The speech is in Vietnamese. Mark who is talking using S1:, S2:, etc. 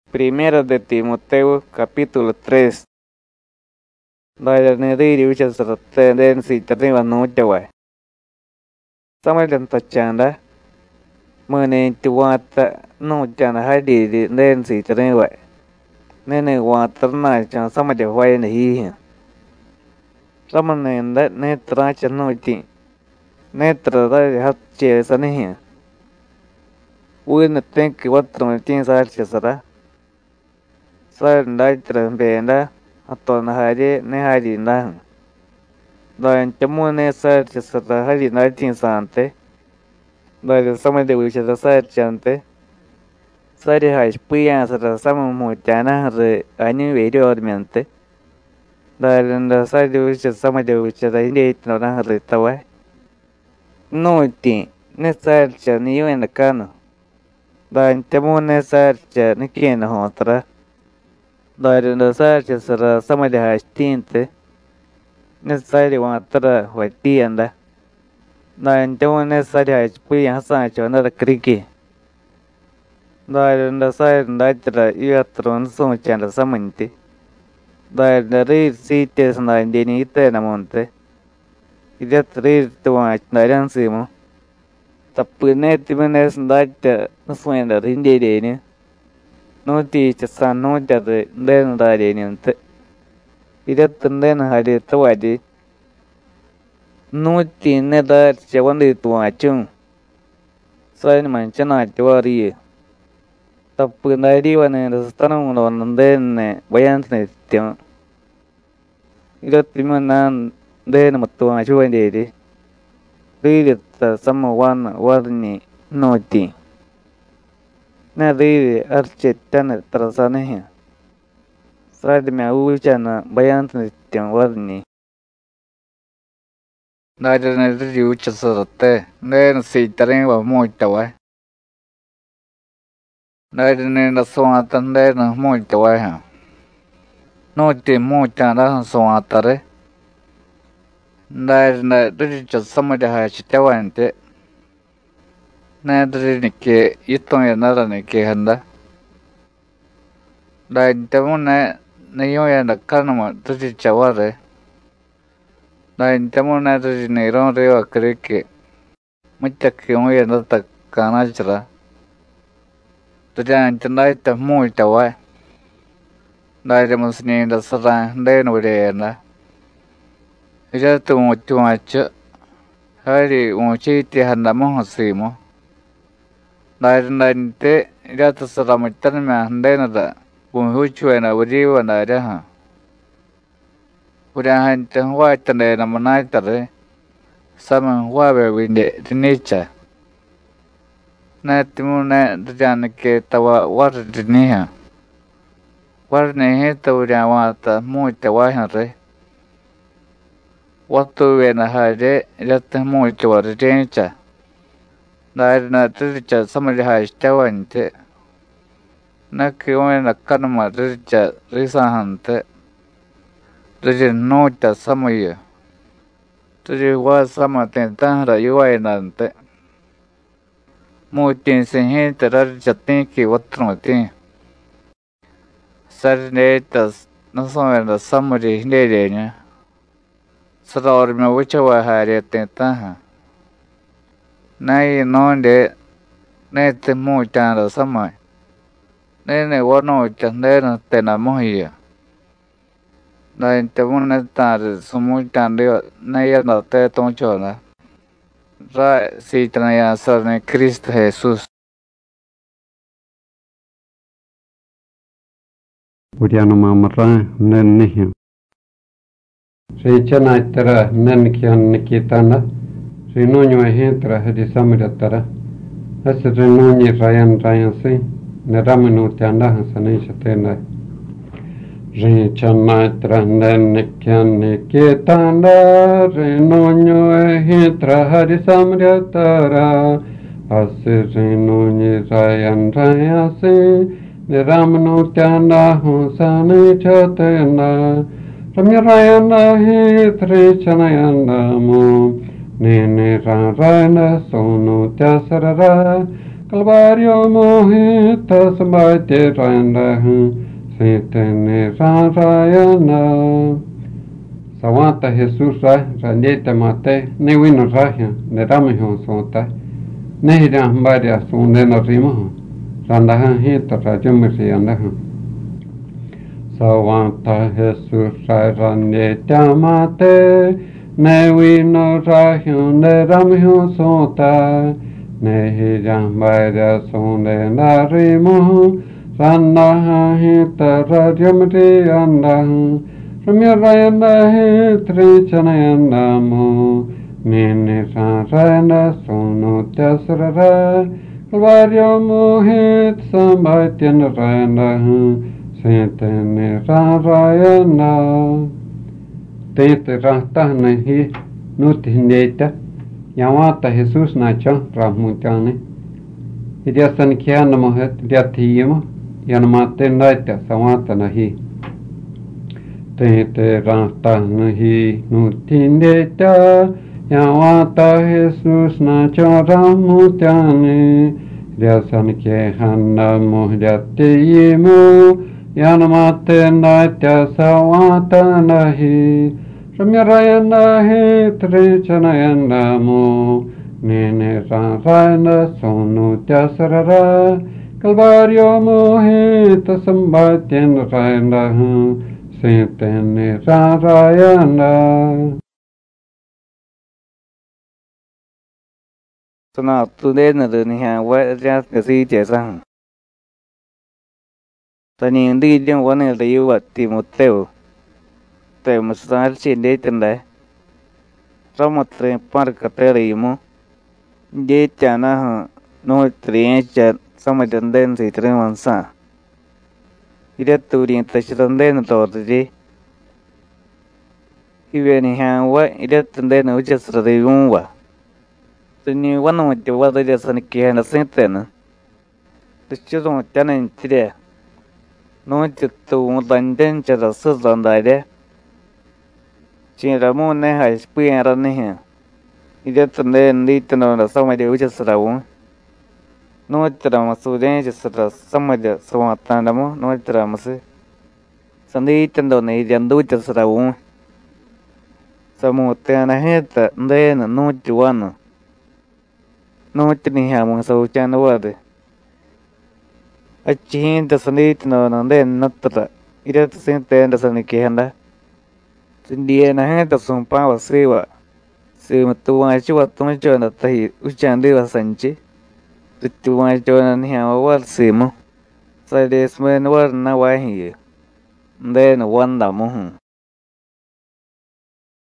S1: Primera de Timoteo, capítulo 3. Đại ne đi điều tra sự tên đến sự trở nên văn nói cho vậy. Sau mấy lần tập chán đó, mới nên chùa ta nói chán hay đi đến sự trở nên vậy. Nên này qua tận này chán sau mấy điều vậy này hi. Sau mấy nên đó nên tra chán nói chuyện. Nên tra ra hát chế sa này hi. Uy nè tên kỳ vật trong chuyện sa chế sa đó. Sau đó tra về đó. Atau nahari nehari nah. Dan cemu ne sa cesara hari nari sante. Dan sama de ucha sa chante. Sa de hai puya sa sama muchana re ani video mente. Dan da sa de ucha sama de ucha da inde no na re tawa. No ti ne sa cha ni yo en kano. Dan cemu ne sa cha ni kien hotra. Dari sa cesara sama de hastinte necessary wantara wati anda na enjawa necessary haispui hasa chona da kriki dari sa ndatra iatron so chanda samanti dari sites na indini ite namonte idatri tuwa naran simo tapune timenes ndata nasuenda rinde deni no ti chasa no jade den da deni ante idatnden hari tawadi no ti ne da chawandi tuwa chung sai man chana chawari tapuna diwane rastana no den bayan ne tyo idatimana den matwa chuende di ridita samawan warni no ti na ridi archetan trasane Srad me uchana bayan tiang warni. Nada na riu chasate, nen si taren wa moitawa. Nada na soata nen moitawa ha. No te moitana soatare. Nada na riu chasamada ha chitawante. Nada ni ke iton ya nada ni ke handa. Dan tamuna Nayo ya na kanama tuji chaware. Na intamo na tuji neiron rewa kreke. Mucha kiyo ya na ta kana chara. Tuja intandai ta mui tawa. Na ida musni da sara ndai no re na. Ija tu mo chuacha. Hari uchi ti handa mo hasimo. Na ida na inte ija ta sara mutan me ndai na da. Huchu na wadiwa na raha. Udah hancang wa tanda na manai tare. Sama wa be winde dinicha. Na timu na djan ke tawa war diniha. War ne he tawra wa ta mu tawa hare. Watu we na hare rat mu tawa dinicha. Na dinicha sama ha stawante. Na kiyo na kanama dinicha risahante. Tuji no ta samaya. Tuji wa sama tentan ra yuwa nante. Mu tin sin he tarar jatin ki watro tin. Sar ne tas no sama na samari hinde ne. Sar me wucha wa hare tentan ha. Nai no de ne te mu tan ra sama. Ne wa no tan de na te na mohiya. Na intamo tar sumu tande na ya na te toncho na ra si traya sarne Cristo Jesus.
S2: Uriano mamara nen nihi. Richa na tara nen kian nikitana. Rino nyo hentra hadi samira tara. Asa rino ni rayan si. Ne ramenu tianda hasane shatena. Richa na tara nen kian nikitana. Rino nyo hentra hadi samira tara. Asa rino ni rayan si. Niramanu tyanda husane chatena ramyarayana hitri chanayanda mo nene rarayana sonu tyasarara Calvario mohita sambaite randa sitene rayana. Sawanta Jesús randete mate ne wino raja ne ramiho sota ne hidan baria sunde no rimo randahan hita rajumri andahan. Sawanta Jesús randete mate ne wino raja ne ramiho sota ne hidan baria sunde no rimo randahan hita rajumri andahan. Ramyarayana he trichanayana mo nene sarayana sono tyasrara Calvario mohit sambaityan rayana setene rayana. Tete rahtahna hi nutindeita yamata Jesus nacha rahmutane idyasan kiana mohet dyatiyama yanamate naita samata nahi. Tete rastahna hi nutindeita yamata Jesus nacha rahmutane idyasan kiana mohyatiyama yanamate naita samata nahi. Ramyarayana he trichanayana mo nene rayana sono tyasrara Calvario mohita sambaityan rayana setene rayana.
S1: Sana tu đến là ni ha wa ra cái gì chạy sang. Ta nhìn đi trong quán này là yêu vật tìm một tèo. Tèo một sáng trên đấy tên đấy. Sau một thời par cái tèo này mo. Dễ chả na ha. Nó tiền chả sau một lần đến thì tiền hoàn sa. Ida tu điện ta chỉ lần đến tổ gì. Ibe ni ha wa ida lần đến ở trên sở đi vung wa. Tự nhiên quán nó chỉ qua tới giờ sân kia là sinh tiền nữa. Tự nhiên nó cho nên chỉ để nó chỉ tu một lần đến cho nó sử dụng đại đấy. Chỉ là muốn này hay spin ra này ha. Ida lần đến đi từ nó là sau mấy điều chỉ sử dụng. Nó chỉ là một số đến chỉ sử dụng sau mấy điều sau một tháng đó mà nó chỉ là một số. Sau đi từ đó này dần đuổi chỉ sử dụng. Sau một tháng này hết đến nó chỉ quan. Nó chỉ ni ha mong sau chan nó vậy. Achihin ta sani tino nande nattara. Ida ta sin ten ta sani kihanda. Sindiye na hai ta sumpa wa siwa. Siwa tuwa chiwa tunga cho na tahi uchandi wa sanchi. Tuwa cho na ni ha wa simu. Sa de smen wa na wa hi. Nde na wanda mo.